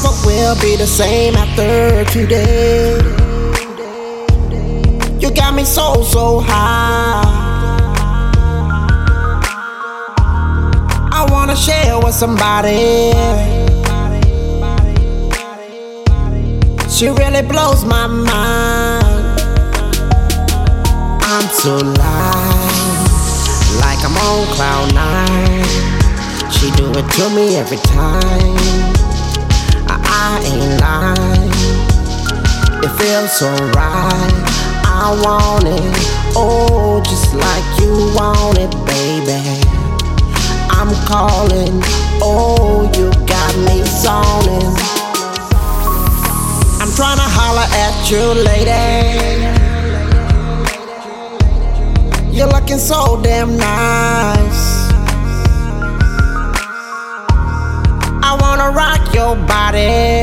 never will be the same after today. You got me so high. I wanna share with somebody. She really blows my mind. I'm so live, like I'm on cloud nine. She do it to me every time. I ain't lying. It feels so right. I want it, oh, just like you want it, baby. I'm calling, oh, you got me zoning. I'm tryna holler at you, lady. You're looking so damn nice. I wanna rock your body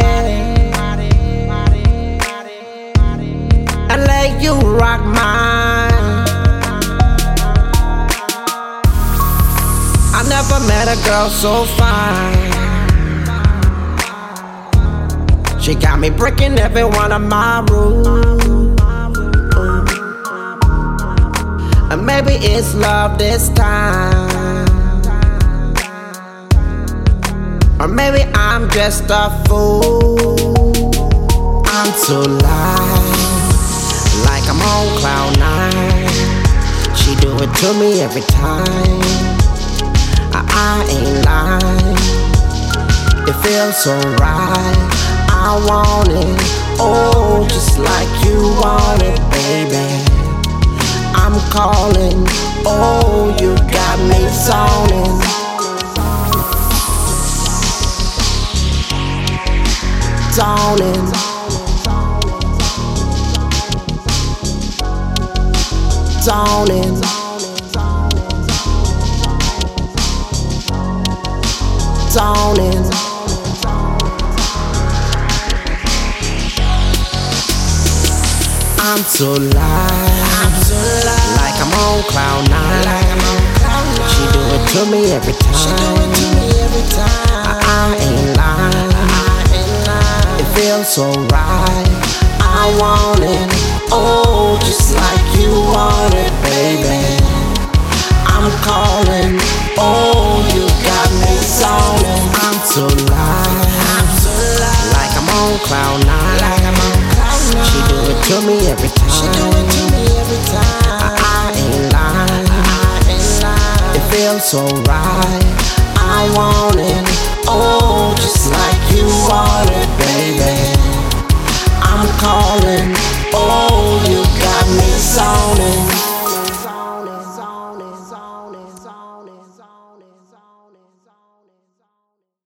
and let you rock mine. I never met a girl so fine. She got me breaking every one of my rules. And maybe it's love this time, or maybe I'm just a fool. I'm so live, like I'm on cloud nine. She do it to me every time. I ain't lying. It feels so right. I want it, oh, just like you want it, baby. I'm calling, oh, you got me zoning. Zoning. Zoning. Zoning. I'm so live, like I'm on cloud nine. She do it to me every time. I ain't lying. It feels so right. I want it, oh, just like you want it, baby. I'm calling, oh, you got me zoning. I'm so live, like I'm on cloud nine. She do it to me every time. I ain't lying. It feels so right. I want it, oh, just like you want it, baby. I'm calling, oh, you got me zoning.